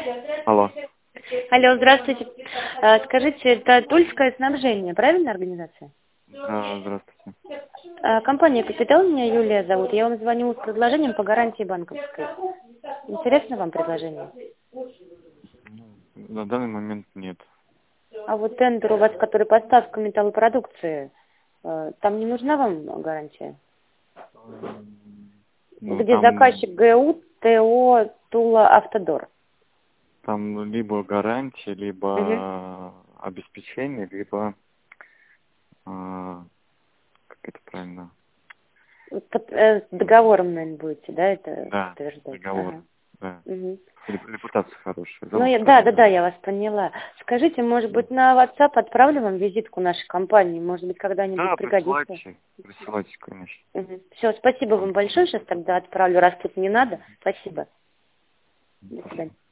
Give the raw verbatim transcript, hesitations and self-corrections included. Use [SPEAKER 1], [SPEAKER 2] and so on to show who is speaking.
[SPEAKER 1] Алло.
[SPEAKER 2] Алло, здравствуйте. А, Скажите, это Тульское снабжение, правильно организация?
[SPEAKER 1] Да, здравствуйте.
[SPEAKER 2] А, Компания «Капитал», меня Юлия зовут. Я вам звоню с предложением по гарантии банковской. Интересно вам предложение?
[SPEAKER 1] На данный момент нет.
[SPEAKER 2] А вот тендер у вас, который поставка металлопродукции, э, там не нужна вам гарантия?
[SPEAKER 1] Ну,
[SPEAKER 2] Где
[SPEAKER 1] там,
[SPEAKER 2] заказчик ГУ, ТО, Тула, Автодор.
[SPEAKER 1] там либо гарантия,
[SPEAKER 2] Угу.
[SPEAKER 1] либо обеспечение, либо, а, как это правильно?
[SPEAKER 2] Под, э, с договором, наверное, будете, да, это
[SPEAKER 1] Да,
[SPEAKER 2] подтверждать?
[SPEAKER 1] договор.
[SPEAKER 2] Ага.
[SPEAKER 1] Да.
[SPEAKER 2] Угу.
[SPEAKER 1] Реп- Репутация хорошая,
[SPEAKER 2] Ну,
[SPEAKER 1] завод
[SPEAKER 2] я, да, да,
[SPEAKER 1] хороший.
[SPEAKER 2] да, я вас поняла. Скажите, может
[SPEAKER 1] Да,
[SPEAKER 2] быть, на WhatsApp отправлю вам визитку нашей компании? Может быть, когда-нибудь
[SPEAKER 1] да,
[SPEAKER 2] пригодится?
[SPEAKER 1] присылайте, присылайте, конечно.
[SPEAKER 2] Все, спасибо вам большое. Сейчас тогда отправлю, раз тут не надо. Спасибо. До
[SPEAKER 1] Спасибо.
[SPEAKER 2] свидания.